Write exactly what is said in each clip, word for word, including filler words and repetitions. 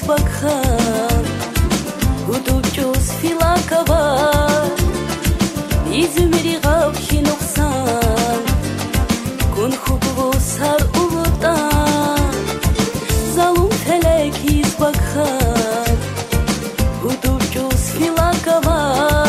bakhan Uducuz filakava İzmiri gavki noksan Kun hubbu sar uludan Zalum felek iz bakhan Uducuz filakava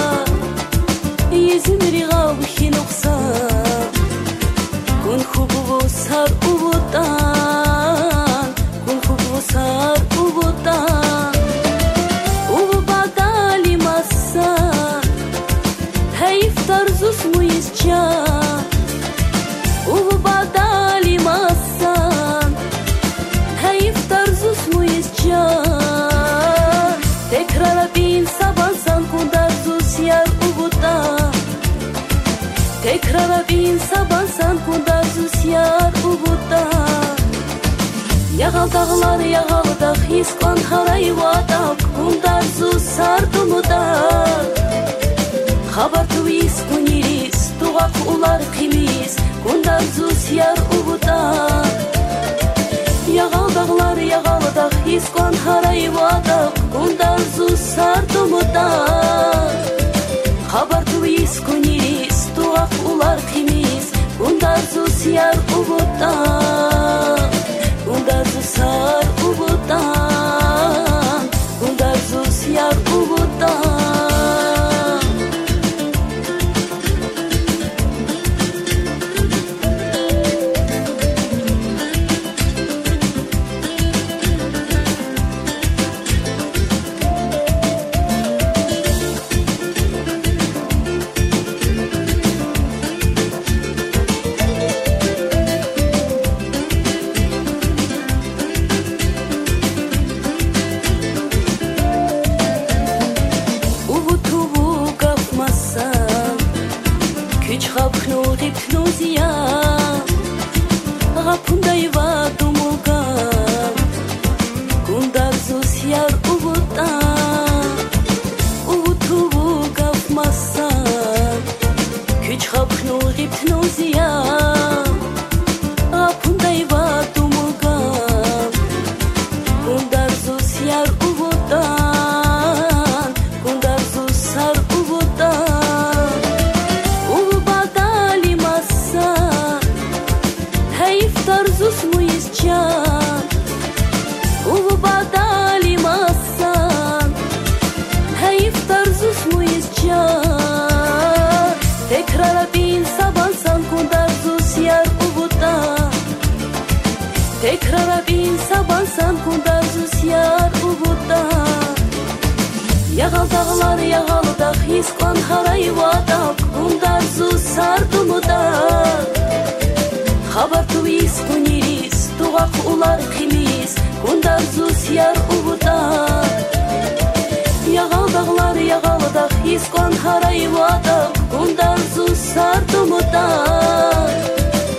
İzmiri gavki noksan Kun hubbu sar uludan Kun hubbu sar uludan Ubu badali masa Heyf tarzus mu iscan Ubu badali masa Heyf tarzus mu iscan Tekrara bin sabansan kundarzus yar ubudan Tekrara bin sabansan kundarzus yar ubudan Yağal dağlar yağal dağ Hiskan haray vadak Kundarzus sardumudan Habar tuis kuniris Tuğak ular kimis Kundarzus yar ubudan Yağal dağlar yağal dağ Hiskan haray vadak Kundarzus sardumudan Habar tuis kuniris Tuğak ular kimis Kundarzus yar ubudan Kundarzus sar ubudan Kundarzus yar ubudan Chapknu ripnuzia Rapundai va dumuga Kundarzus yar ubudan Ubutubu gafmasa Küç chapknu ripnuzia Rapundai va dumuga Kundarzus yar ubudan Kundarzus sar ubudan Tarzus mu iscan Ubu badali masan Heyf tarzus mu iscan Tekrara bin sabansan kundarzus yar ubudan Tekrara bin sabansan kundarzus yar ubudan Yağal dağlar yağal dağ Hiskan haray vadak Kundarzus sardumudan Habar tuis kuniris Tuğak ular kimis Kundarzus yar ubudan Yağal dağlar yağal dağ Hiskan haray vadak Kundarzus sardumudan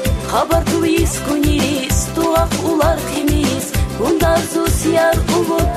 Habar tuis kuniris Tuğak ular kimis Kundarzus yar ubudan